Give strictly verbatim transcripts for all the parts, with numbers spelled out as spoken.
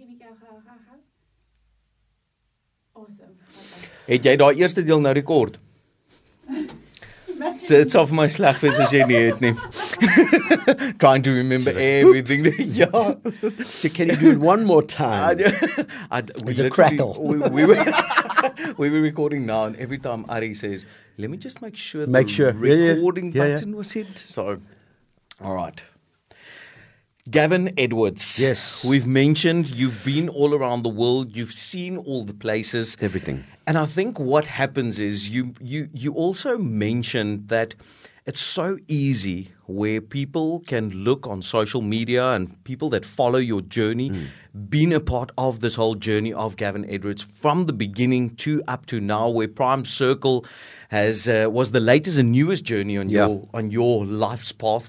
Awesome. Het jy daai eerste deel nou rekord? Dit sal vir my sleg wees as jy nie het nie. Trying to remember everything. Ja. So can you do it one more time? I, we It's a crackle. We, we, were, we were recording now, and every time Ari says, let me just make sure Make the sure. Yeah, yeah. recording Yeah, yeah. button was hit. So, all right. Gavin Edwards. Yes. We've mentioned you've been all around the world. You've seen all the places. Everything. And I think what happens is you you you also mentioned that it's so easy where people can look on social media and people that follow your journey, mm. being a part of this whole journey of Gavin Edwards from the beginning to up to now, where Prime Circle has uh, was the latest and newest journey on yeah. your on your life's path.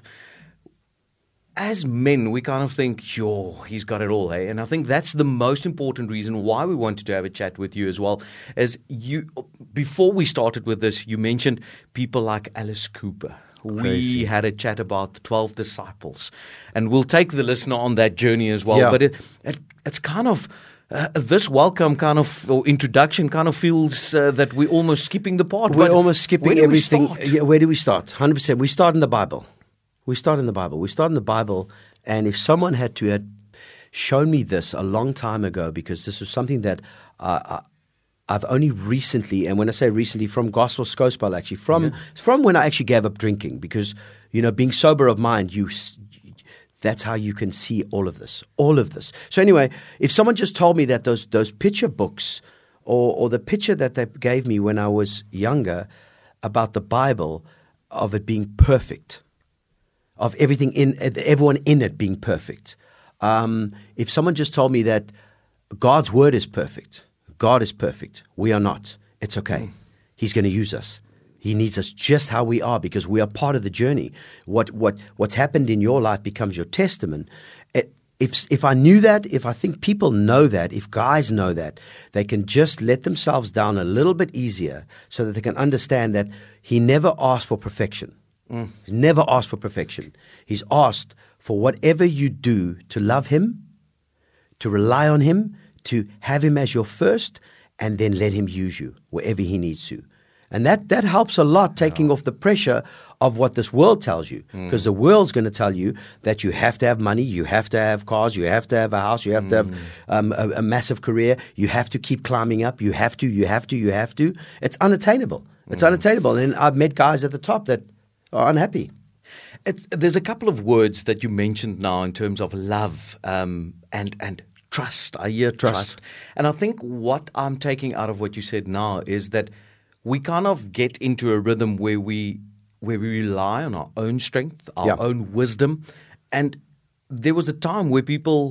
As men, we kind of think, sure, he's got it all, eh? And I think that's the most important reason why we wanted to have a chat with you as well. As you, before we started with this, you mentioned people like Alice Cooper. Crazy. We had a chat about the twelve disciples, and we'll take the listener on that journey as well. Yeah. But it, it it's kind of uh, this welcome kind of or introduction kind of feels uh, that we're almost skipping the part. We're But almost skipping where do everything. We start? Yeah, where do we start? one hundred percent. We start in the Bible. We start in the Bible. We start in the Bible, and if someone had to had shown me this a long time ago, because this was something that uh, I, I've only recently, and when I say recently, from Gospel Skouspel, actually, from yeah. from when I actually gave up drinking, because, you know, being sober of mind, you that's how you can see all of this, all of this. So anyway, if someone just told me that those those picture books or, or the picture that they gave me when I was younger about the Bible, of it being perfect, of everything in, everyone in it being perfect. Um, if someone just told me that God's word is perfect, God is perfect, we are not, it's okay. Mm. He's going to use us. He needs us just how we are, because we are part of the journey. What what what's happened in your life becomes your testament. It, if if I knew that, if I think people know that, if guys know that, they can just let themselves down a little bit easier, so that they can understand that he never asked for perfection. Mm. He's never asked for perfection. He's asked for whatever you do to love him, to rely on him, to have him as your first, and then let him use you wherever he needs to. And that, that helps a lot, taking yeah. off the pressure of what this world tells you. Because mm. the world's going to tell you that you have to have money, you have to have cars, you have to have a house, you have mm. to have um, a, a massive career, you have to keep climbing up, you have to, you have to, you have to. It's unattainable. It's mm. unattainable. And I've met guys at the top that are unhappy. It's, there's a couple of words that you mentioned now in terms of love um, and and trust. I hear trust. trust. And I think what I'm taking out of what you said now is that we kind of get into a rhythm where we where we rely on our own strength, our yeah. own wisdom. And there was a time where people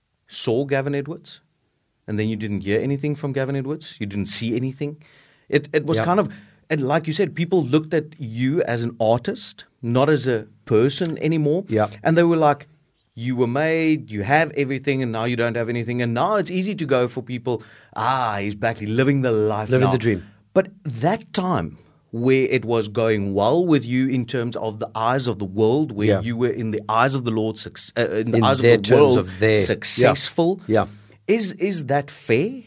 saw Gavin Edwards, and then you didn't hear anything from Gavin Edwards. You didn't see anything. It it was yeah. kind of... And like you said, people looked at you as an artist, not as a person anymore. Yeah. And they were like, you were made, you have everything, and now you don't have anything. And now it's easy to go for people, ah, he's back living the life Living now. the dream. But that time where it was going well with you in terms of the eyes of the world, where yeah. you were in the eyes of the Lord, uh, in the in eyes their of the terms world, of their, successful, yeah. Yeah. Is, is that fair?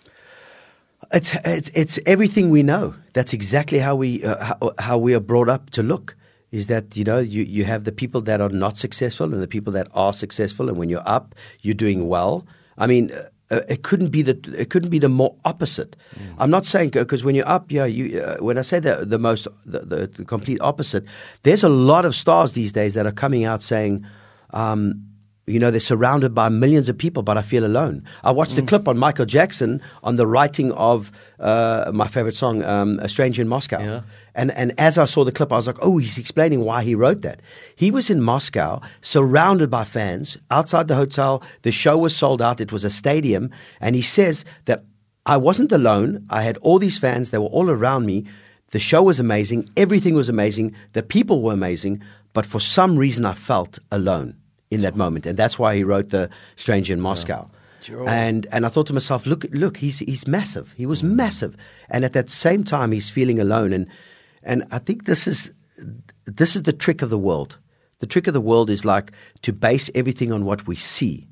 It's, it's it's everything we know. That's exactly how we uh, how, how we are brought up to look. Is that, you know, you, you have the people that are not successful and the people that are successful, and when you're up, you're doing well. I mean, uh, it couldn't be the it couldn't be the more opposite. Mm. I'm not saying, because when you're up, yeah, you uh, when I say the the most the, the, the complete opposite, there's a lot of stars these days that are coming out saying, Um, you know, they're surrounded by millions of people, but I feel alone. I watched mm. the clip on Michael Jackson on the writing of uh, my favorite song, um, A Stranger in Moscow. Yeah. And and as I saw the clip, I was like, oh, he's explaining why he wrote that. He was in Moscow, surrounded by fans, outside the hotel. The show was sold out. It was a stadium. And he says that I wasn't alone. I had all these fans. They were all around me. The show was amazing. Everything was amazing. The people were amazing. But for some reason, I felt alone in that moment, and that's why he wrote The Stranger in Moscow. Yeah. Sure. And and I thought to myself, look, look, he's he's massive. He was mm. massive, and at that same time, he's feeling alone. And and I think this is this is the trick of the world. The trick of the world is like to base everything on what we see.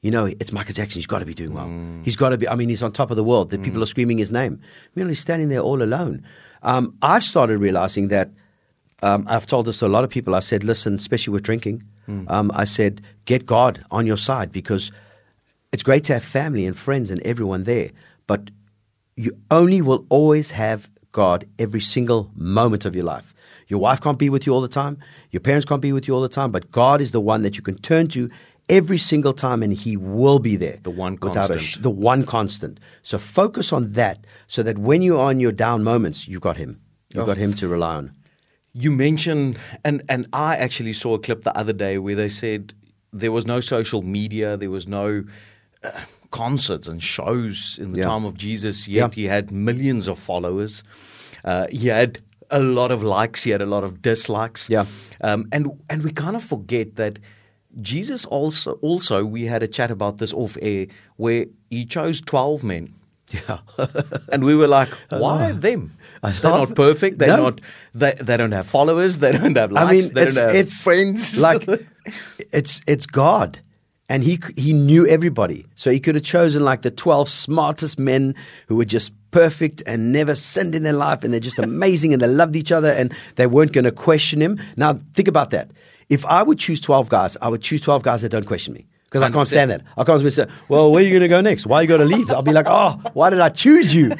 you know, it's Michael Jackson. He's got to be doing well. Mm. He's got to be, I mean, he's on top of the world. The mm. people are screaming his name. Meanwhile, he's standing there all alone. Um, I've started realizing that, um, I've told this to a lot of people. I said, listen, especially with drinking, mm. um, I said, get God on your side, because it's great to have family and friends and everyone there, but you only will always have God every single moment of your life. Your wife can't be with you all the time. Your parents can't be with you all the time. But God is the one that you can turn to every single time, and He will be there. The one without constant. A sh- the one constant. So focus on that, so that when you are in your down moments, you've got Him. You've oh. got Him to rely on. You mentioned, and, and I actually saw a clip the other day where they said there was no social media, there was no uh, concerts and shows in the yeah. time of Jesus, yet yeah. He had millions of followers. Uh, he had a lot of likes, he had a lot of dislikes. Yeah. Um, and and we kind of forget that Jesus also, also, we had a chat about this off air, where He chose twelve men. Yeah. And we were like, why them? They're not perfect. They're no. not, they, they don't have followers. They don't have likes. I mean, they it's, don't have it's friends. Like, it's, it's God. And he he knew everybody. So He could have chosen like the twelve smartest men who were just perfect and never sinned in their life, and they're just amazing, and they loved each other, and they weren't going to question Him. Now, think about that. If I would choose twelve guys, I would choose twelve guys that don't question me, because I can't stand that. I can't say, well, where are you going to go next? Why are you going to leave? I'll be like, oh, why did I choose you?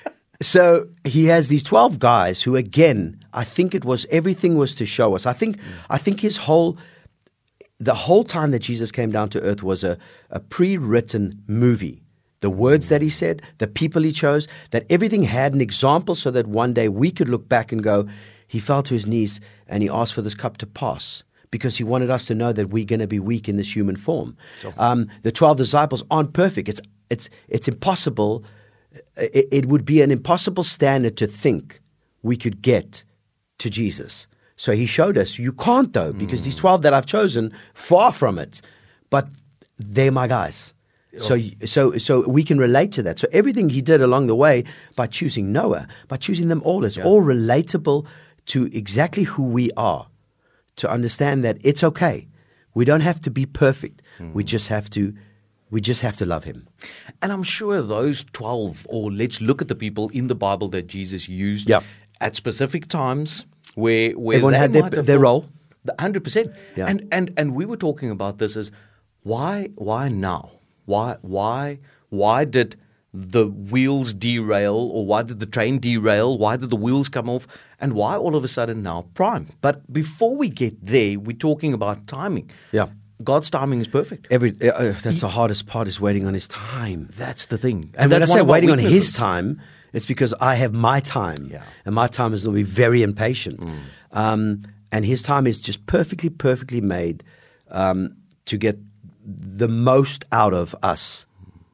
So He has these twelve guys who, again, I think it was, everything was to show us. I think, mm. I think His whole... The whole time that Jesus came down to earth was a, a pre-written movie. The words that He said, the people He chose, that everything had an example, so that one day we could look back and go, He fell to His knees and He asked for this cup to pass, because He wanted us to know that we're going to be weak in this human form. Sure. Um, the twelve disciples aren't perfect. It's, it's, it's impossible. It, it would be an impossible standard to think we could get to Jesus. So He showed us, you can't though, because mm. these twelve that I've chosen, far from it, but they're my guys. Oh. So, so, so we can relate to that. So everything He did along the way, by choosing Noah, by choosing them all, it's yeah. all relatable to exactly who we are, to understand that it's okay. We don't have to be perfect. Mm. We just have to, we just have to love Him. And I'm sure those twelve, or let's look at the people in the Bible that Jesus used yeah. at specific times, Where, where everyone had their, their role, one hundred percent. Yeah. And and and we were talking about this as why why now? Why why why did the wheels derail, or why did the train derail? Why did the wheels come off? And why all of a sudden now Prime? But before we get there, we're talking about timing. Yeah. God's timing is perfect. Every uh, that's he, the hardest part, is waiting on His time. That's the thing. And, and when I say waiting on His time, it's because I have my time, yeah. and my time is going to be very impatient. Mm. Um, and His time is just perfectly, perfectly made um, to get the most out of us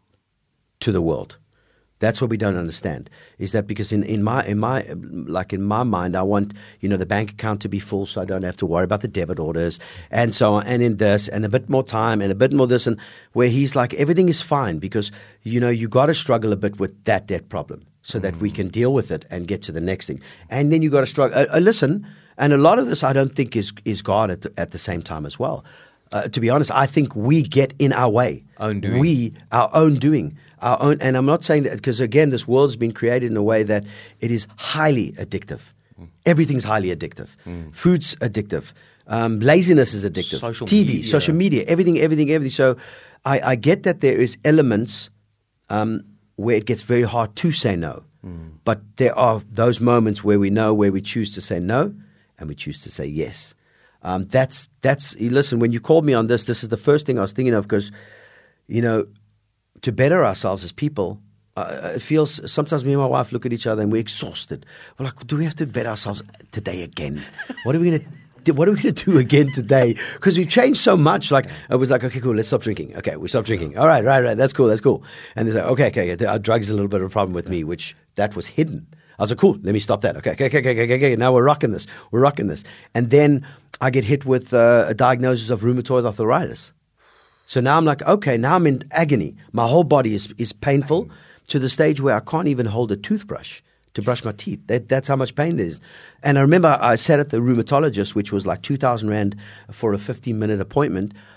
to the world. That's what we don't understand. Is that because in, in my in my like in my mind, I want you know the bank account to be full, so I don't have to worry about the debit orders and so on, and in this and a bit more time and a bit more this, and where He's like everything is fine, because you know you got to struggle a bit with that debt problem, so that we can deal with it and get to the next thing. And then you got to struggle. Uh, uh, listen, and a lot of this I don't think is is God at the, at the same time as well. Uh, to be honest, I think we get in our way. Own doing. We, our own doing. Our own, and I'm not saying that because, again, this world has been created in a way that it is highly addictive. Mm. Everything's highly addictive. Mm. Food's addictive. Um, laziness is addictive. Social T V, media. social media, everything, everything, everything. So I, I get that there is elements um, where it gets very hard to say no. Mm. But there are those moments where we know where we choose to say no and we choose to say yes. Um, that's, that's, listen, when you called me on this, this is the first thing I was thinking of, because, you know, to better ourselves as people, uh, it feels sometimes me and my wife look at each other and we're exhausted. We're like, do we have to better ourselves today again? What are we going to What are we going to do again today? Because we've changed so much. Like, I was like, okay, cool, let's stop drinking. Okay, we stop drinking. All right, right, right. That's cool, that's cool. And they're like, okay, okay, our drugs is a little bit of a problem with me, which that was hidden. I was like, cool, let me stop that. Okay, okay, okay, okay, okay, okay. Now we're rocking this. We're rocking this. And then I get hit with uh, a diagnosis of rheumatoid arthritis. So now I'm like, okay, now I'm in agony. My whole body is, is painful to the stage where I can't even hold a toothbrush to brush my teeth. That, that's how much pain there is. And I remember I sat at the rheumatologist, which was like two thousand rand for a fifteen minute appointment.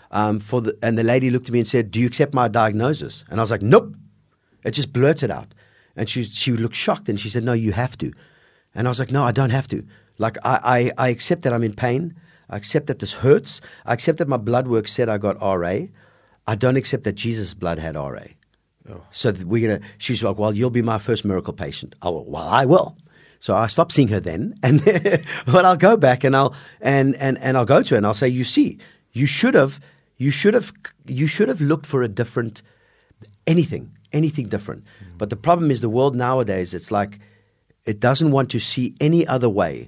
Um, for the, and the lady looked at me and said, "Do you accept my diagnosis?" And I was like, "Nope." It just blurted out. And she she looked shocked and she said, "No, you have to." And I was like, "No, I don't have to. Like, I, I, I accept that I'm in pain. I accept that this hurts. I accept that my blood work said I got R A. I don't accept that Jesus' blood had R A. Oh. So we're gonna. She's like, "Well, you'll be my first miracle patient." Oh, well, I will. So I stopped seeing her then, and but I'll go back and I'll and, and, and I'll go to her and I'll say, "You see, you should have, you should have, you should have looked for a different anything, anything different." Mm. But the problem is the world nowadays. It's like it doesn't want to see any other way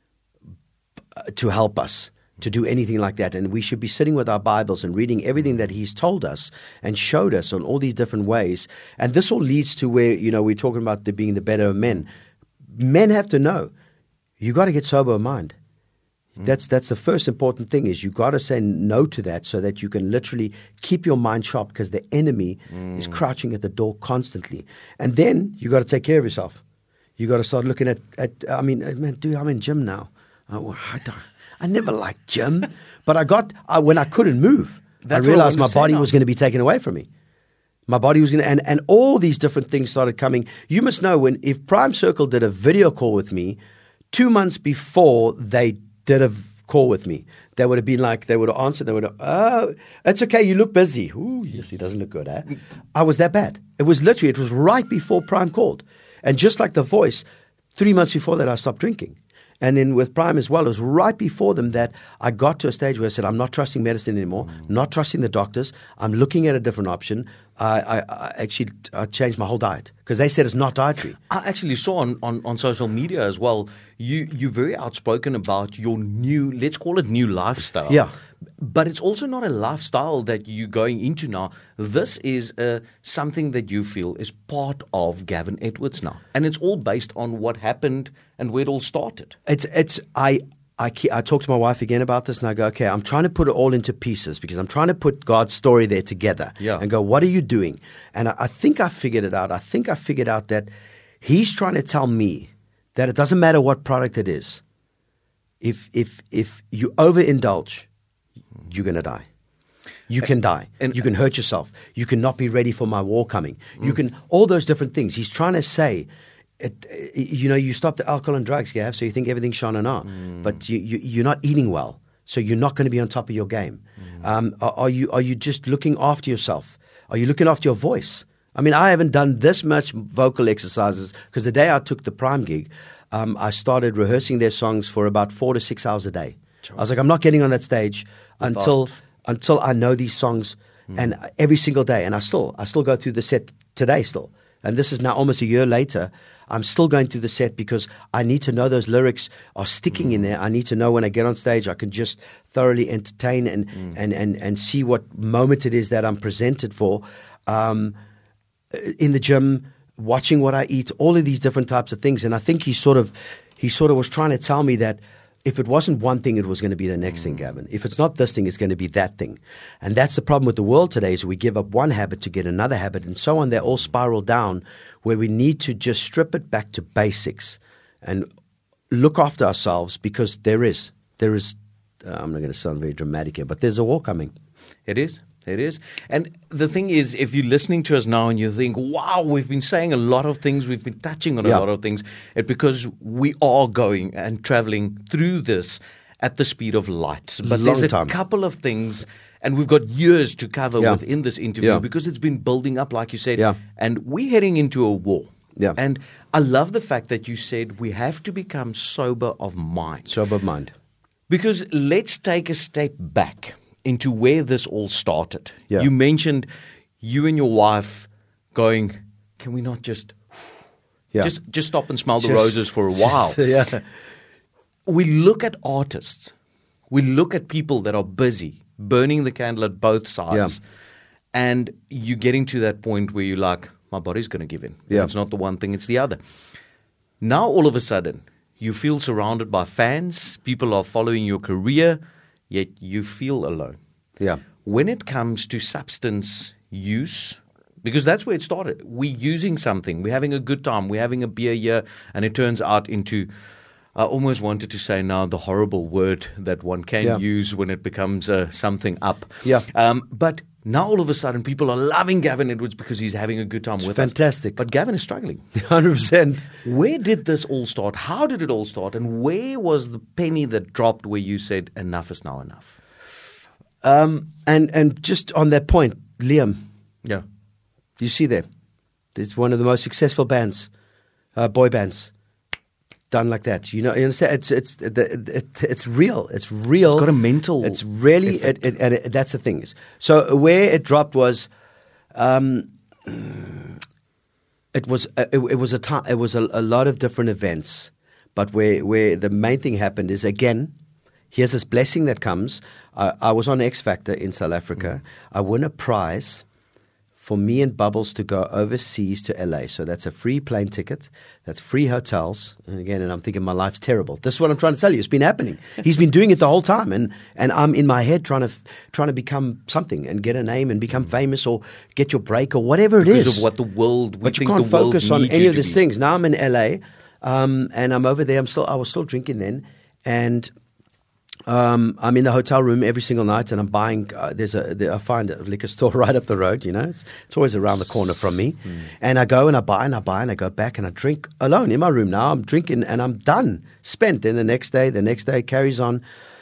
to help us to do anything like that. And we should be sitting with our Bibles and reading everything that He's told us and showed us on all these different ways. And this all leads to where, you know, we're talking about the being the better of men. Men have to know, you got to get sober of mind. Mm. That's that's the first important thing is you got to say no to that so that you can literally keep your mind sharp because the enemy mm. is crouching at the door constantly. And then you got to take care of yourself. You got to start looking at, at I mean, man, dude, I'm in gym now. Oh, I, don't, I never liked gym, but I got I, when I couldn't move, That's I realized my body now. was going to be taken away from me. My body was going to, and, and all these different things started coming. You must know when if Prime Circle did a video call with me, two months before they did a call with me, they would have been like, they would have answered, they would have, "Oh, it's okay, you look busy." Ooh, yes, he doesn't look good, eh? I was that bad. It was literally, it was right before Prime called. And just like the voice, three months before that, I stopped drinking. And then with Prime as well, it was right before them that I got to a stage where I said, I'm not trusting medicine anymore, mm. not trusting the doctors. I'm looking at a different option. I, I, I actually I changed my whole diet because they said it's not dietary. I actually saw on, on, on social media as well, you, you're very outspoken about your new, let's call it new lifestyle. Yeah. But it's also not a lifestyle that you're going into now. This is uh, something that you feel is part of Gavin Edwards now. And it's all based on what happened and where it all started. It's, it's, I, I, I talk to my wife again about this and I go, okay, I'm trying to put it all into pieces because I'm trying to put God's story there together yeah. and go, what are you doing? And I, I think I figured it out. I think I figured out that He's trying to tell me that it doesn't matter what product it is. If, if, if you overindulge, you're going to die. You can die. And you can hurt yourself. You can not be ready for my war coming. Mm. You can, all those different things. He's trying to say, it, you know, you stop the alcohol and drugs, Gav, so you think everything's shana na. Mm. But you, you, you're not eating well, so you're not going to be on top of your game. Mm. Um, are, are you are you just looking after yourself? Are you looking after your voice? I mean, I haven't done this much vocal exercises because the day I took the Prime gig, um, I started rehearsing their songs for about four to six hours a day. Sure. I was like, I'm not getting on that stage until until I know these songs mm. and every single day. And I still I still go through the set today still. And this is now almost a year later. I'm still going through the set because I need to know those lyrics are sticking mm. in there. I need to know when I get on stage, I can just thoroughly entertain and mm. and, and, and see what moment it is that I'm presented for. Um, in the gym, watching what I eat, all of these different types of things. And I think he sort of he sort of was trying to tell me that if it wasn't one thing, it was going to be the next mm. thing, Gavin. If it's not this thing, it's going to be that thing. And that's the problem with the world today is we give up one habit to get another habit and so on. They all spiral down where we need to just strip it back to basics and look after ourselves because there is, there is, uh, I'm not going to sound very dramatic here, but there's a war coming. It is. It is. And the thing is, if you're listening to us now and you think, wow, we've been saying a lot of things, we've been touching on a yeah. lot of things, it's because we are going and traveling through this at the speed of light. But Long there's a time. couple of things, and we've got years to cover yeah. within this interview yeah. because it's been building up, like you said, yeah. and we're heading into a war. Yeah. And I love the fact that you said we have to become sober of mind. Sober of mind. Because let's take a step back into where this all started. Yeah. You mentioned you and your wife going, can we not just yeah. just just stop and smell the Just- roses for a while? yeah. We look at artists. We look at people that are busy, burning the candle at both sides. Yeah. And you're getting to that point where you're like, my body's going to give in. If Yeah. it's not the one thing, it's the other. Now, all of a sudden, you feel surrounded by fans. People are following your career, yet you feel alone. Yeah. When it comes to substance use, because that's where it started. We're using something. We're having a good time. We're having a beer here, and it turns out into I almost wanted to say now the horrible word that one can Yeah. use when it becomes uh, something up. Yeah. Um, but now all of a sudden people are loving Gavin Edwards because he's having a good time with us. fantastic. But Gavin is struggling. one hundred percent. Where did this all start? How did it all start? And where was the penny that dropped where you said enough is now enough? Um, and, and just on that point, Liam, Yeah. you see there, it's one of the most successful bands, uh, boy bands, done like that. You know, you understand? It's it's it, it, it's real. It's real. It's got a mental It's really, it, it, and it, that's the thing is. So where it dropped was, um, it was uh, it, it was a time. It was a, a lot of different events, but where where the main thing happened is again, here's this blessing that comes. I, I was on X Factor in South Africa. Mm. I won a prize for me and Bubbles to go overseas to L A. So that's a free plane ticket. That's free hotels. And again, and I'm thinking my life's terrible. This is what I'm trying to tell you. It's been happening. He's been doing it the whole time. And, and I'm in my head trying to trying to become something and get a name and become famous or get your break or whatever it Because is. of what the world, we But you think can't the world focus on needs any you of to these be. things. Now I'm in L A um, and I'm over there. I'm still I was still drinking then. And Um, I'm in the hotel room every single night, and I'm buying. Uh, there's a there, I find a liquor store right up the road. You know, it's, it's always around the corner from me. Mm. And I go and I buy and I buy and I go back and I drink alone in my room. Now I'm drinking and I'm done, spent. Then the next day, the next day carries on.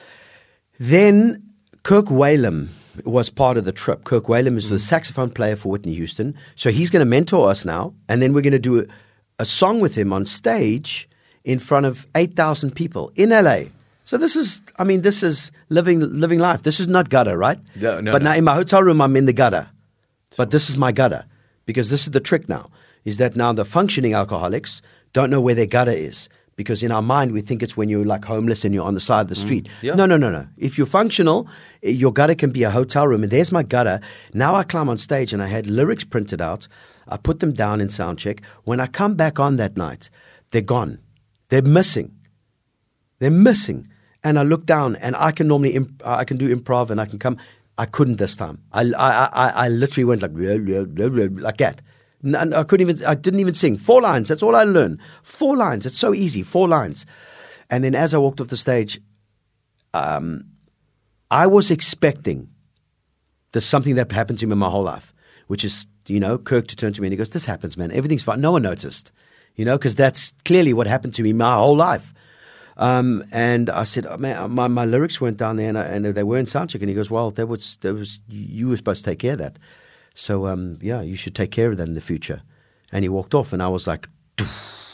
Then Kirk Whalum was part of the trip. Kirk Whalum is mm. the saxophone player for Whitney Houston, so he's going to mentor us now, and then we're going to do a, a song with him on stage in front of eight thousand people in L A. So this is, I mean, this is living living life. This is not gutter, right? No, no, but no. now in my hotel room, I'm in the gutter. But this is my gutter because this is the trick now, is that now the functioning alcoholics don't know where their gutter is because in our mind, we think it's when you're like homeless and you're on the side of the street. Mm, yeah. No, no, no, no. If you're functional, your gutter can be a hotel room. And there's my gutter. Now I climb on stage and I had lyrics printed out. I put them down in sound check. When I come back on that night, they're gone. They're missing. They're missing. And I look down, and I can normally imp- I can do improv, and I can come. I couldn't this time. I I I, I literally went like blah, blah, blah, blah, like that. And I couldn't even. I didn't even sing. Four lines. That's all I learned. Four lines. It's so easy. Four lines. And then as I walked off the stage, um, I was expecting there's something that happened to me my whole life, which is you know Kirk to turn to me and he goes, "This happens, man. Everything's fine. No one noticed." You know, because that's clearly what happened to me my whole life. Um, and I said, oh, man, my, my lyrics weren't down there, and, I, and they were in soundcheck. And he goes, well, that was, that was you were supposed to take care of that. So, um, yeah, you should take care of that in the future. And he walked off, and I was like, Doof.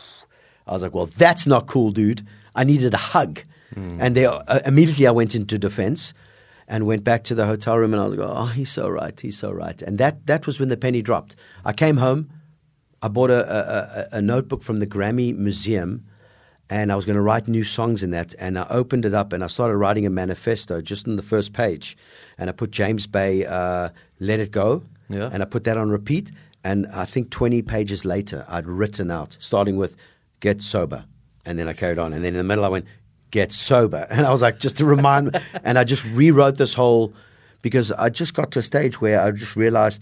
I was like, well, that's not cool, dude. I needed a hug. Mm. And they, uh, immediately I went into defense and went back to the hotel room, and I was like, oh, he's so right, he's so right. And that, that was when the penny dropped. I came home. I bought a, a, a notebook from the Grammy Museum, and I was going to write new songs in that. And I opened it up, and I started writing a manifesto just on the first page. And I put James Bay, uh, Let It Go, yeah. and I put that on repeat. And I think twenty pages later, I'd written out, starting with Get Sober. And then I carried on. And then in the middle, I went, Get Sober. And I was like, just to remind me. And I just rewrote this whole, because I just got to a stage where I just realized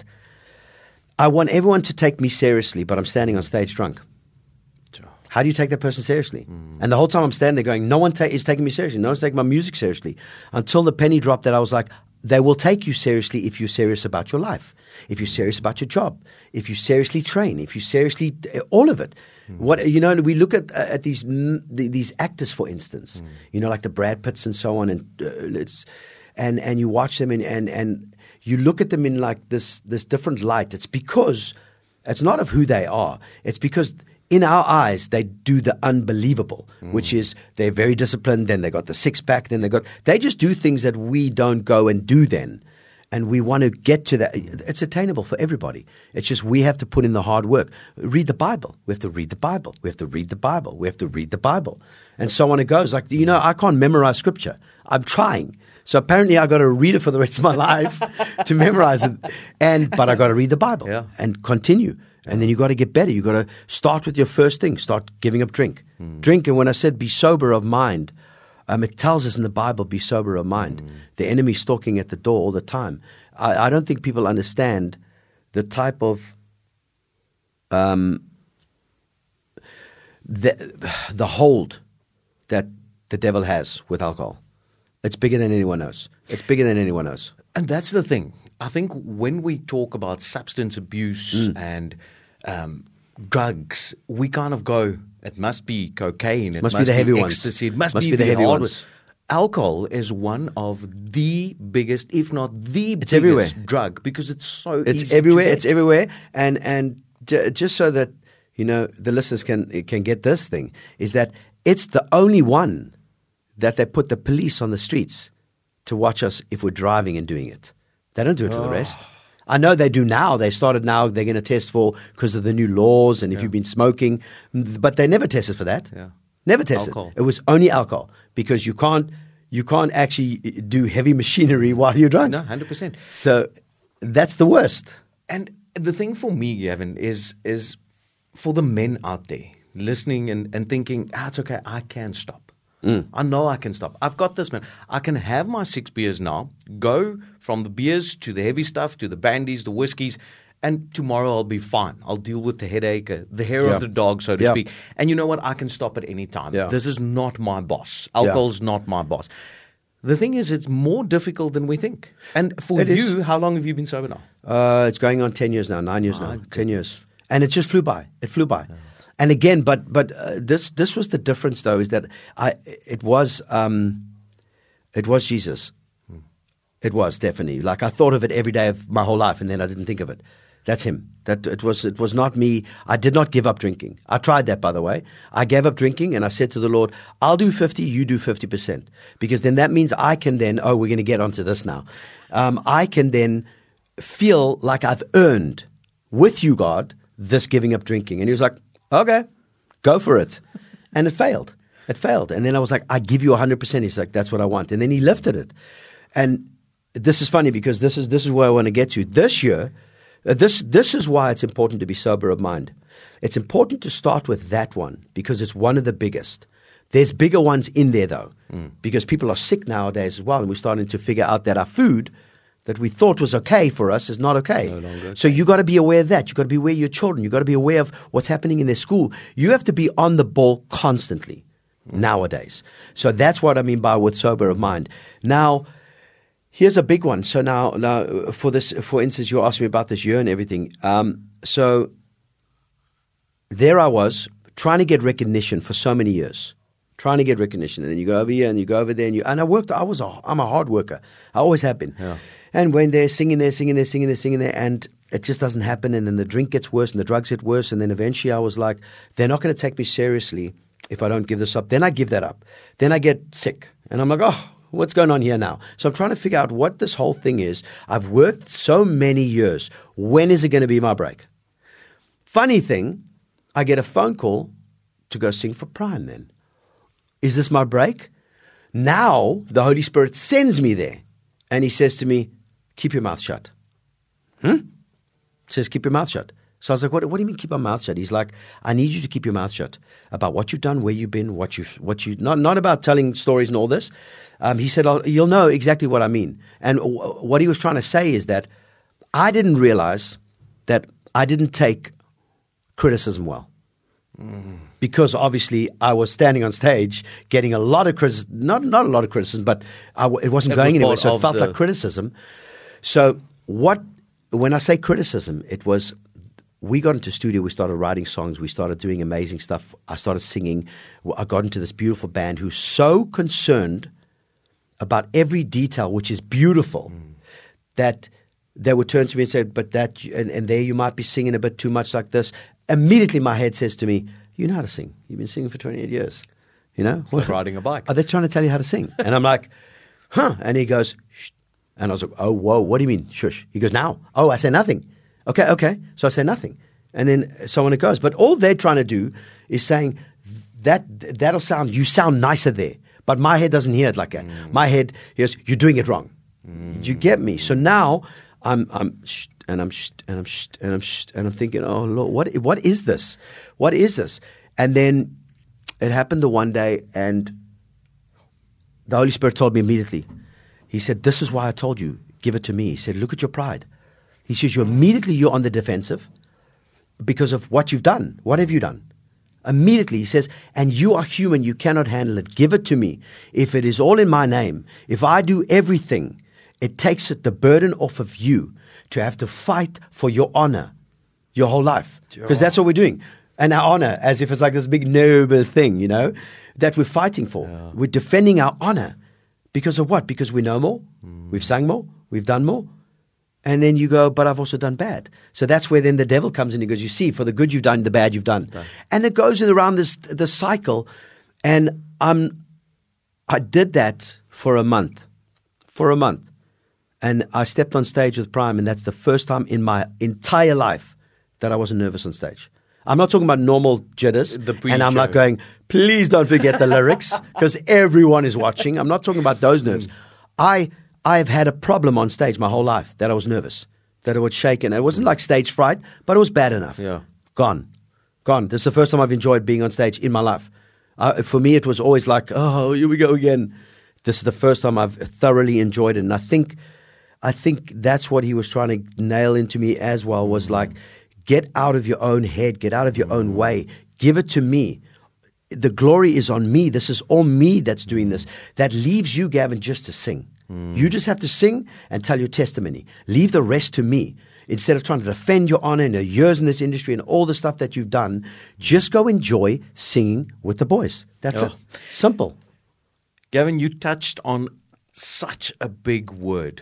I want everyone to take me seriously, but I'm standing on stage drunk. How do you take that person seriously? Mm. And the whole time I'm standing there going, no one ta- is taking me seriously. No one's taking my music seriously. Until the penny dropped that I was like, they will take you seriously if you're serious about your life, if you're serious about your job, if you seriously train, if you seriously – all of it. Mm. What you know, we look at at these these actors, for instance, mm. you know, like the Brad Pitts and so on, and uh, it's and and you watch them and, and and you look at them in like this this different light. It's because it's not of who they are. It's because – in our eyes, they do the unbelievable, mm. which is they're very disciplined, then they got the six-pack, then they got – they just do things that we don't go and do then. And we want to get to that. It's attainable for everybody. It's just we have to put in the hard work. Read the Bible. We have to read the Bible. We have to read the Bible. We have to read the Bible. And so on it goes. Like, you know, I can't memorize Scripture. I'm trying. So apparently I got to read it for the rest of my life to memorize it. And But I got to read the Bible yeah. and continue. And then you got to get better. You got to start with your first thing. Start giving up drink. Mm. Drink. And when I said be sober of mind, um, it tells us in the Bible, be sober of mind. Mm. The enemy's stalking at the door all the time. I, I don't think people understand the type of um, the the hold that the devil has with alcohol. It's bigger than anyone knows. It's bigger than anyone knows. And that's the thing. I think when we talk about substance abuse Mm. and um, drugs, we kind of go, it must be cocaine, it Must must, be the heavy ones. ecstasy, it must, Must be, be the the heavy hard ones. Alcohol is one of the biggest, if not the It's biggest everywhere. drug because it's so It's easy everywhere. to get. It's everywhere. And and j- just so that you know the listeners can can get this thing is that it's the only one that they put the police on the streets to watch us if we're driving and doing it. They don't do it for the rest. I know they do now. They started now. They're going to test for because of the new laws and if you've been smoking, but they never tested for that. Yeah. Never tested. Alcohol. It was only alcohol because you can't you can't actually do heavy machinery while you're drunk. No, one hundred percent. So that's the worst. And the thing for me, Gavin, is is for the men out there listening and, and thinking, ah, it's okay, I can stop. Mm. I know I can stop. I've got this, man. I can have my six beers now, go from the beers to the heavy stuff, to the brandies, the whiskeys, and tomorrow I'll be fine. I'll deal with the headache, uh, the hair Yeah. of the dog, so to Yeah. speak. And you know what? I can stop at any time. Yeah. This is not my boss. Alcohol's not my boss. The thing is, it's more difficult than we think. And for It you, is. how long have you been sober now? Uh, it's going on ten years now, nine years My now, ten years, and it just flew by. It flew by, and again, but but uh, this this was the difference, though, is that I it was um, it was Jesus. It was definitely like I thought of it every day of my whole life, and then I didn't think of it. That's him. That it was. It was not me. I did not give up drinking. I tried that, by the way. I gave up drinking, and I said to the Lord, "I'll do fifty. You do fifty percent, because then that means I can then. Oh, we're going to get onto this now. Um, I can then feel like I've earned with you, God, this giving up drinking." And He was like, "Okay, go for it," and it failed. It failed. And then I was like, "I give you a hundred percent." He's like, "That's what I want." And then He lifted it, and this is funny because this is this is where I want to get to this year. Uh, this this is why it's important to be sober of mind. It's important to start with that one because it's one of the biggest. There's bigger ones in there though, mm. because people are sick nowadays as well, and we're starting to figure out that our food that we thought was okay for us is not okay. No longer okay. So you got to be aware of that. You got to be aware of your children. You got to be aware of what's happening in their school. You have to be on the ball constantly mm. nowadays. So that's what I mean by with sober of mind. Now. Here's a big one. So now, now for this, for instance, you asked me about this year and everything. Um, so there I was trying to get recognition for so many years, trying to get recognition, and then you go over here and you go over there, and you and I worked. I was a, I'm a hard worker. I always have been. Yeah. And when they're singing there, singing there, singing there, singing there, and it just doesn't happen, and then the drink gets worse, and the drugs get worse, and then eventually I was like, they're not going to take me seriously if I don't give this up. Then I give that up. Then I get sick, and I'm like, oh. What's going on here now? So I'm trying to figure out what this whole thing is. I've worked so many years. When is it going to be my break? Funny thing, I get a phone call to go sing for Prime then. Is this my break? Now the Holy Spirit sends me there. And He says to me, keep your mouth shut. Hmm? He says, keep your mouth shut. So I was like, what, what do you mean keep my mouth shut? He's like, I need you to keep your mouth shut about what you've done, where you've been, what you, what you, not, not about telling stories and all this. Um, he said, I'll, you'll know exactly what I mean. And w- what he was trying to say is that I didn't realize that I didn't take criticism well. Mm. Because obviously I was standing on stage getting a lot of criticism, not, not a lot of criticism, but I w- it wasn't It going was anywhere. part So it of felt the- like criticism. So what, when I say criticism, it was, we got into studio, we started writing songs, we started doing amazing stuff. I started singing. I got into this beautiful band who's so concerned about every detail, which is beautiful, mm. that they would turn to me and say, but that, and, and there you might be singing a bit too much like this. Immediately my head says to me, you know how to sing. You've been singing for twenty-eight years. You know? It's like riding a bike. Are they trying to tell you how to sing? And I'm like, huh. And he goes, shh. And I was like, oh, whoa, what do you mean, shush? He goes, now. Oh, I say nothing. Okay, okay. So I say nothing. And then so on it goes. But all they're trying to do is saying that that'll sound, you sound nicer there. But my head doesn't hear it like that. Mm. My head hears, you're doing it wrong. Mm. You get me? So now I'm, I'm, shh, and I'm, shh, and I'm, shh, and I'm, shh, and I'm thinking, oh Lord, what, what is this? What is this? And then it happened the one day, and the Holy Spirit told me immediately. He said, this is why I told you, give it to me. He said, look at your pride. He says, you immediately you're on the defensive because of what you've done. What have you done? Immediately, he says, and you are human, you cannot handle it. Give it to me. If it is all in my name, if I do everything, it takes it, the burden off of you to have to fight for your honor your whole life. Because that's what we're doing. And our honor, as if it's like this big noble thing, you know, that we're fighting for. Yeah. We're defending our honor. Because of what? Because we know more, mm. we've sung more, we've done more. And then you go, but I've also done bad. So that's where then the devil comes in and goes, you see, for the good you've done, the bad you've done. Done. And it goes around this the cycle. And I'm, I did that for a month. For a month. And I stepped on stage with Prime, and that's the first time in my entire life that I wasn't nervous on stage. I'm not talking about normal jitters. And I'm not going, please don't forget the lyrics, because everyone is watching. I'm not talking about those nerves. I... I've had a problem on stage my whole life that I was nervous, that I would shake. And it wasn't like stage fright, but it was bad enough. Yeah. Gone. Gone. This is the first time I've enjoyed being on stage in my life. Uh, for me, it was always like, oh, here we go again. This is the first time I've thoroughly enjoyed it. And I think, I think that's what he was trying to nail into me as well, was like, get out of your own head, get out of your own way, give it to me. The glory is on me. This is all me that's doing this. That leaves you, Gavin, just to sing. Mm. You just have to sing and tell your testimony. Leave the rest to me. Instead of trying to defend your honor and your years in this industry and all the stuff that you've done, just go enjoy singing with the boys. That's oh. it. Simple. Gavin, you touched on such a big word.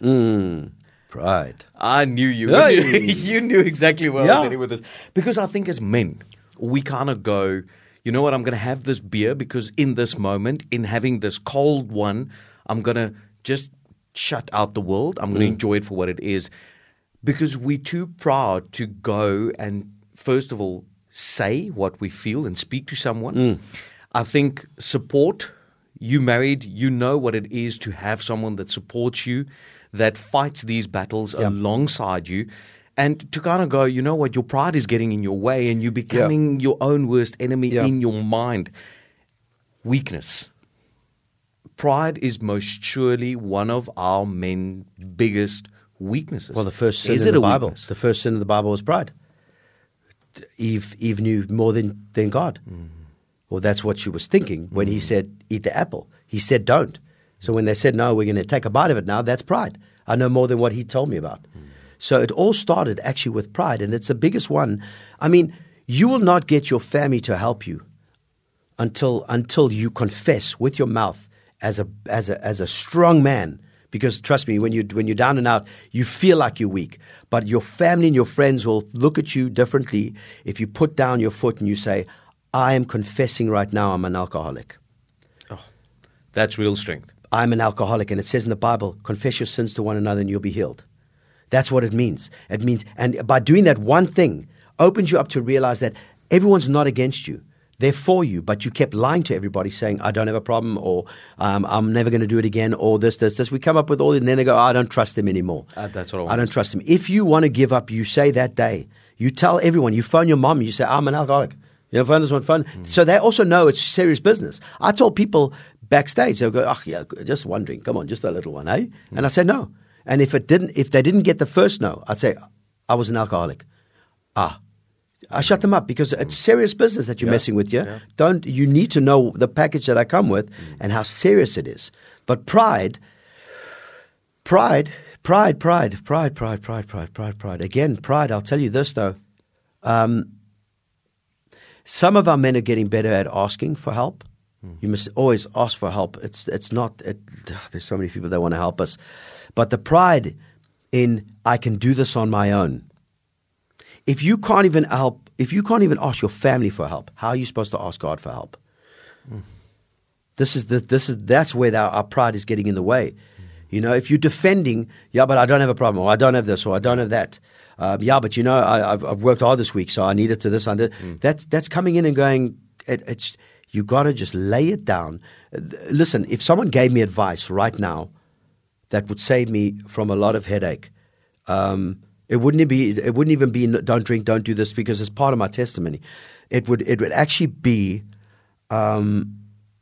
Mm. Pride. I knew you. Hey. You knew exactly where yeah. I was heading with this. Because I think as men, we kind of go, you know what, I'm going to have this beer because in this moment, in having this cold one, I'm going to just shut out the world. I'm going to mm. enjoy it for what it is, because we're too proud to go and, first of all, say what we feel and speak to someone. Mm. I think support. You married, you know what it is to have someone that supports you, that fights these battles yep. alongside you, and to kind of go, you know what, your pride is getting in your way and you're becoming yep. your own worst enemy yep. in your mind. Weakness. Pride is most surely one of our men's biggest weaknesses. Well, the first sin is in it the a Bible, weakness? the first sin of the Bible was pride. Eve, Eve knew more than, than God. Mm. Well, that's what she was thinking when mm. he said, eat the apple. He said, don't. So when they said, no, we're going to take a bite of it now, that's pride. I know more than what he told me about. Mm. So it all started actually with pride, and it's the biggest one. I mean, you will not get your family to help you until until you confess with your mouth as a as a as a strong man. Because trust me, when you when you're down and out, you feel like you're weak. But your family and your friends will look at you differently if you put down your foot and you say, I am confessing right now I'm an alcoholic. Oh, that's real strength. I'm an alcoholic. And it says in the Bible, confess your sins to one another and you'll be healed. That's what it means. It means, and by doing that one thing, opens you up to realize that everyone's not against you. They're for you, but you kept lying to everybody saying, I don't have a problem, or um, I'm never going to do it again, or this, this, this. We come up with all, and then they go, oh, I don't trust him anymore. Uh, that's what I want. I don't trust him. If you want to give up, you say that day. You tell everyone. You phone your mom. You say, I'm an alcoholic. You know, phone this one, phone. Mm. So they also know it's serious business. I told people backstage, they'll go, oh, yeah, just wondering. Come on, just a little one, eh? Mm. And I said, no. And if it didn't, if they didn't get the first no, I'd say, I was an alcoholic. Ah. I shut them up because it's serious business that you're yeah. messing with. Yeah? yeah, don't you need to know the package that I come with mm. and how serious it is. But pride, pride, pride, pride, pride, pride, pride, pride, pride, pride. Again, pride. I'll tell you this though. Um, some of our men are getting better at asking for help. Mm. You must always ask for help. It's it's not. It, there's so many people that want to help us, but the pride in I can do this on my own. If you can't even help, if you can't even ask your family for help, how are you supposed to ask God for help? Mm. This is the this is that's where our, our pride is getting in the way. Mm. You know, if you're defending, yeah, but I don't have a problem, or I don't have this, or I don't have that. Um, yeah, but you know, I, I've, I've worked hard this week, so I need it to this under. Mm. That's that's coming in and going. It, it's you got to just lay it down. Listen, if someone gave me advice right now that would save me from a lot of headache. Um, It wouldn't be. It wouldn't even be. Don't drink. Don't do this because it's part of my testimony. It would. It would actually be. Um,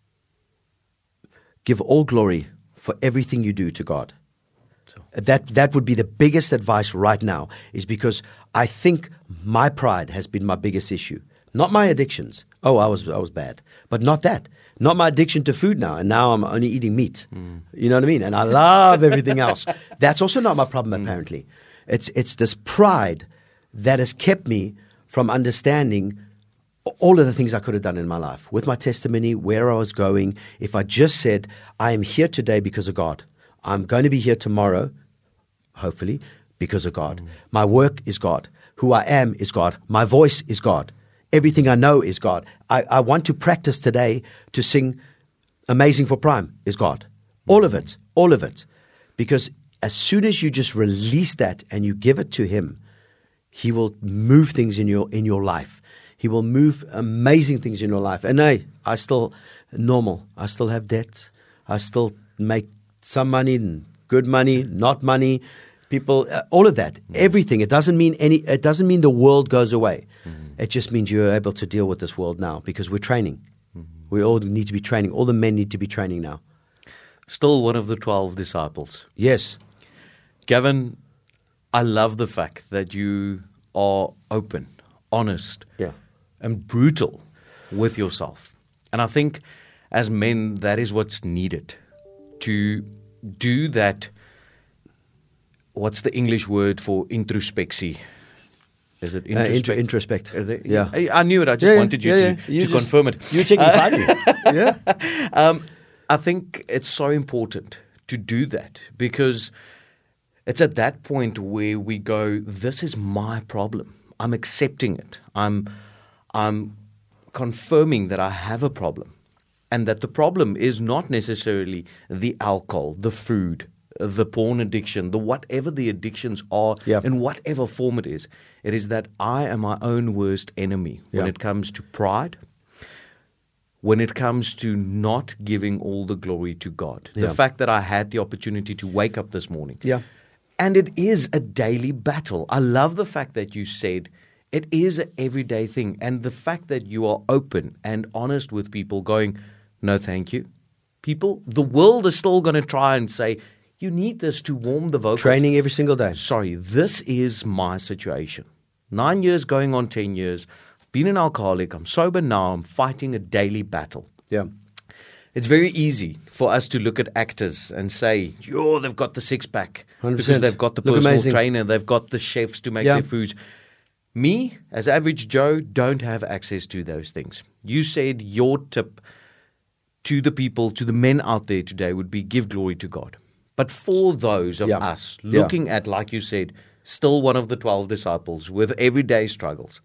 give all glory for everything you do to God. So. That that would be the biggest advice right now. Is because I think my pride has been my biggest issue. Not my addictions. Oh, I was I was bad. But not that. Not my addiction to food now. And now I'm only eating meat. Mm. You know what I mean? And I love everything else. That's also not my problem, mm. apparently. It's it's this pride that has kept me from understanding all of the things I could have done in my life. With my testimony, where I was going, if I just said, I am here today because of God. I'm going to be here tomorrow, hopefully, because of God. Mm. My work is God. Who I am is God. My voice is God. Everything I know is God. I, I want to practice today to sing Amazing for Prime is God. All of it. All of it. Because as soon as you just release that and you give it to Him, He will move things in your in your life. He will move amazing things in your life. And hey, I still normal. I still have debt. I still make some money, and good money, not money. People, uh, all of that, mm-hmm. everything. It doesn't mean any. It doesn't mean the world goes away. Mm-hmm. It just means you're able to deal with this world now because we're training. Mm-hmm. We all need to be training. All the men need to be training now. Still one of the twelve disciples. Yes. Gavin, I love the fact that you are open, honest, yeah. and brutal with yourself. And I think as men, that is what's needed to do that. What's the English word for introspectie? Is it introspect? Uh, intro, introspect. Yeah. I, I knew it. I just yeah, wanted you yeah, to, you to just, confirm it. You're checking uh, Yeah. Um, I think it's so important to do that because it's at that point where we go, this is my problem. I'm accepting it. I'm, I'm confirming that I have a problem and that the problem is not necessarily the alcohol, the food, the porn addiction, the whatever the addictions are, yeah. in whatever form it is. It is that I am my own worst enemy when yeah. it comes to pride, when it comes to not giving all the glory to God. Yeah. The fact that I had the opportunity to wake up this morning. Yeah. And it is a daily battle. I love the fact that you said it is an everyday thing. And the fact that you are open and honest with people going, no, thank you. People, the world is still going to try and say, you need this to warm the vocals. Training every single day. Sorry, this is my situation. Nine years going on ten years. I've been an alcoholic. I'm sober now. I'm fighting a daily battle. Yeah. It's very easy for us to look at actors and say, yo, they've got the six-pack. one hundred percent. Because they've got the Look personal amazing. trainer. They've got the chefs to make Yeah. their foods. Me, as average Joe, don't have access to those things. You said your tip to the people, to the men out there today would be give glory to God. But for those of Yeah. us Yeah. looking at, like you said, still one of the twelve disciples with everyday struggles,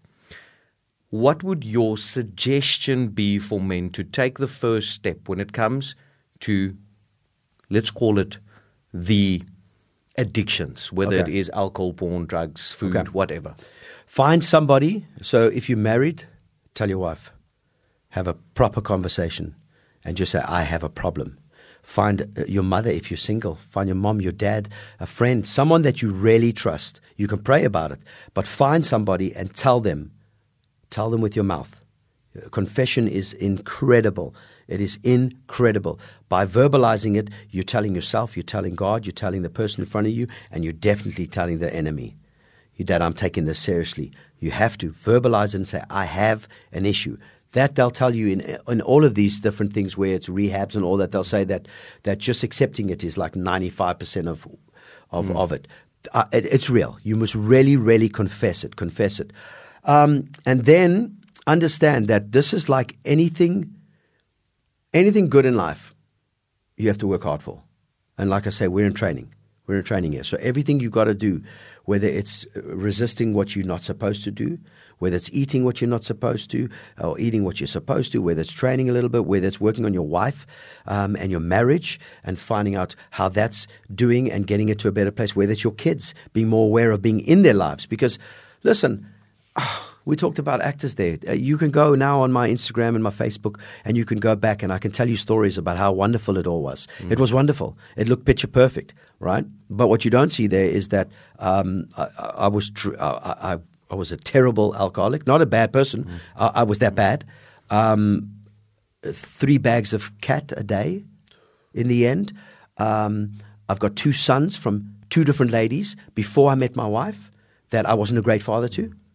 what would your suggestion be for men to take the first step when it comes to, let's call it, the addictions, whether Okay. it is alcohol, porn, drugs, food, Okay. whatever? Find somebody. So if you're married, tell your wife. Have a proper conversation and just say, I have a problem. Find your mother if you're single. Find your mom, your dad, a friend, someone that you really trust. You can pray about it. But find somebody and tell them. Tell them with your mouth. Confession is incredible. It is incredible. By verbalizing it, you're telling yourself, you're telling God, you're telling the person in front of you, and you're definitely telling the enemy that I'm taking this seriously. You have to verbalize it and say, I have an issue. That they'll tell you in in all of these different things where it's rehabs and all that, they'll say that that just accepting it is like ninety-five percent of of, mm. of it. Uh, it. It's real. You must really, really confess it, confess it. Um, and then understand that this is like anything, anything good in life, you have to work hard for. And like I say, we're in training. We're in training here. So everything you've got to do, whether it's resisting what you're not supposed to do, whether it's eating what you're not supposed to, or eating what you're supposed to, whether it's training a little bit, whether it's working on your wife um, and your marriage and finding out how that's doing and getting it to a better place, whether it's your kids, being more aware of being in their lives. Because, listen, oh, we talked about actors there. Uh, you can go now on my Instagram and my Facebook and you can go back and I can tell you stories about how wonderful it all was. Mm. It was wonderful. It looked picture perfect, right? But what you don't see there is that um, I, I was tr- I, I, I was a terrible alcoholic, not a bad person. Mm. I, I was that bad. Um, three bags of cat a day in the end. Um, I've got two sons from two different ladies before I met my wife that I wasn't a great father to.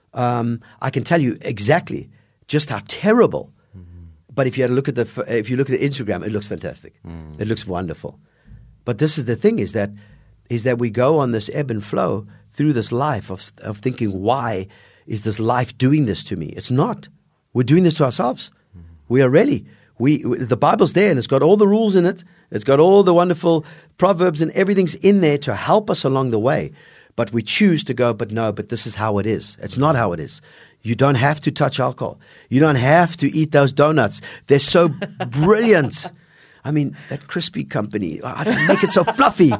Um, I can tell you exactly just how terrible. Mm-hmm. But if you had a look at the if you look at the Instagram, it looks fantastic. Mm. It looks wonderful. But this is the thing: is that is that we go on this ebb and flow through this life of of thinking, why is this life doing this to me? It's not. We're doing this to ourselves. Mm. We are really. We, the Bible's there, and it's got all the rules in it. It's got all the wonderful proverbs, and everything's in there to help us along the way. But we choose to go, but no, but this is how it is. It's not how it is. You don't have to touch alcohol. You don't have to eat those donuts. They're so brilliant. I mean, that crispy company, I can make it so fluffy.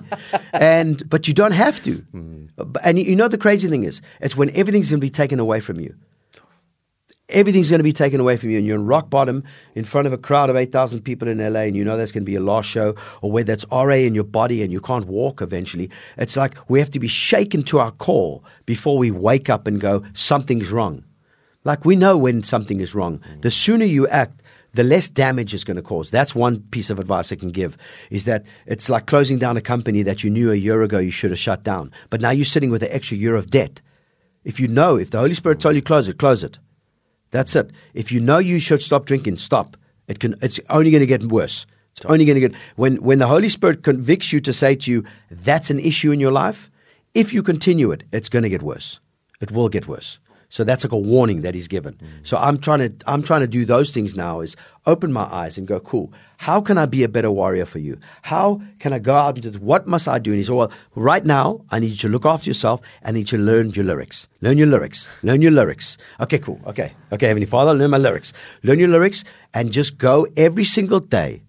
And but you don't have to. Mm. And you know the crazy thing is, it's when everything's going to be taken away from you. Everything's going to be taken away from you, and you're in rock bottom in front of a crowd of eight thousand people in L A, and you know that's going to be your last show, or where that's R A in your body and you can't walk eventually. It's like we have to be shaken to our core before we wake up and go, something's wrong. Like we know when something is wrong. Mm. The sooner you act, the less damage it's going to cause. That's one piece of advice I can give, is that it's like closing down a company that you knew a year ago you should have shut down. But now you're sitting with an extra year of debt. If you know, if the Holy Spirit told you close it, close it. That's it. If you know you should stop drinking, stop. It can. It's only going to get worse. It's only going to get when when the Holy Spirit convicts you to say to you, that's an issue in your life. If you continue it, it's going to get worse. It will get worse. So that's like a warning that He's given. Mm. So I'm trying to I'm trying to do those things now. Is open my eyes and go, cool. How can I be a better warrior for you? How can I go out into this? What must I do? And he said, well, right now I need you to look after yourself. I need you to learn your lyrics. Learn your lyrics. Learn your lyrics. Okay, cool. Okay, okay, Heavenly Father, learn my lyrics. Learn your lyrics and just go every single day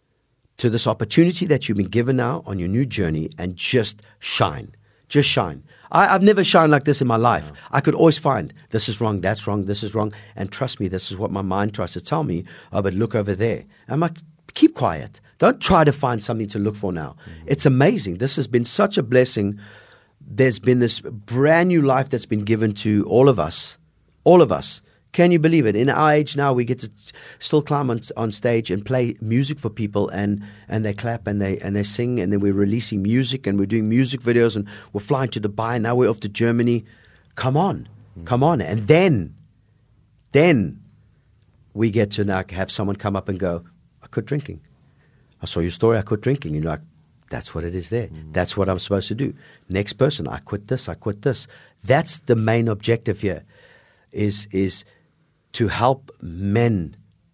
to this opportunity that you've been given now on your new journey and just shine. Just shine. I, I've never shined like this in my life. No. I could always find this is wrong, that's wrong, this is wrong. And trust me, this is what my mind tries to tell me. Oh, but look over there. I'm like, keep quiet. Don't try to find something to look for now. Mm-hmm. It's amazing. This has been such a blessing. There's been this brand new life that's been given to all of us. All of us. Can you believe it? In our age now, we get to still climb on, on stage and play music for people, and, and they clap and they and they sing, and then we're releasing music and we're doing music videos, and we're flying to Dubai, and now we're off to Germany. Come on, mm. come on. And then, then we get to now have someone come up and go, I quit drinking. I saw your story, I quit drinking. You're like, that's what it is there. Mm. That's what I'm supposed to do. Next person, I quit this, I quit this. That's the main objective here, is is to help men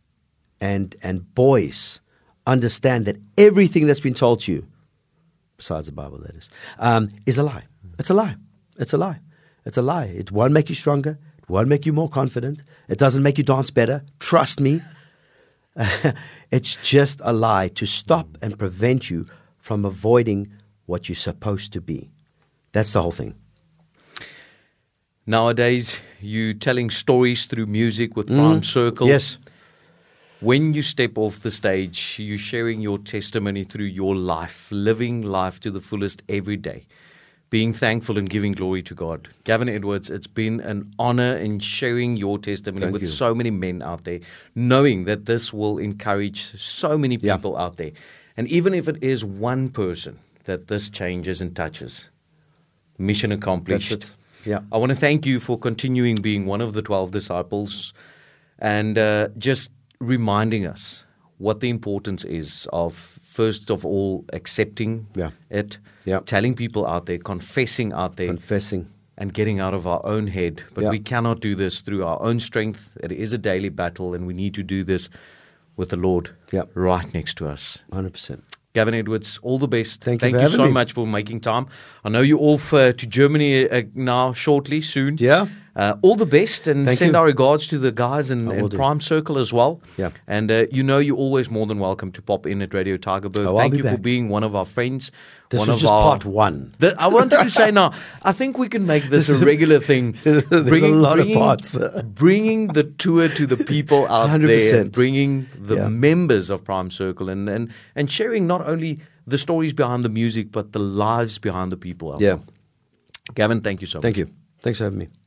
and and boys understand that everything that's been told to you, besides the Bible that is, um, is a lie. It's a lie. It's a lie. It's a lie. It won't make you stronger. It won't make you more confident. It doesn't make you dance better. Trust me. It's just a lie to stop and prevent you from avoiding what you're supposed to be. That's the whole thing. Nowadays, you telling stories through music with Prime mm, Circle. Yes. When you step off the stage, you're sharing your testimony through your life, living life to the fullest every day, being thankful and giving glory to God. Gavin Edwards, it's been an honor in sharing your testimony Thank with you. so many men out there, knowing that this will encourage so many people yeah. out there. And even if it is one person that this changes and touches, mission accomplished. That's it. Yeah. I want to thank you for continuing being one of the twelve disciples and uh, just reminding us what the importance is of, first of all, accepting yeah. it, yeah. telling people out there, confessing out there, confessing, and getting out of our own head. But yeah. we cannot do this through our own strength. It is a daily battle, and we need to do this with the Lord yeah. right next to us. one hundred percent. Gavin Edwards, all the best. Thank you Thank for you having so me. much for making time. I know you're off uh, to Germany uh, now shortly, soon. Yeah. Uh, all the best, and Thank send you. our regards to the guys in, I will in do. Prime Circle as well. Yeah. And uh, you know you're always more than welcome to pop in at Radio Tygerberg. Oh, I'll Thank be you for back. being one of our friends. This one was of just our, part one. The, I wanted to say now, I think we can make this a regular thing. There's bringing, a lot bringing, of parts. bringing the tour to the people out one hundred percent. there, and bringing the Yeah. members of Prime Circle, and, and, and sharing not only the stories behind the music, but the lives behind the people out Yeah. there. Gavin, thank you so much. Thank you. Thanks for having me.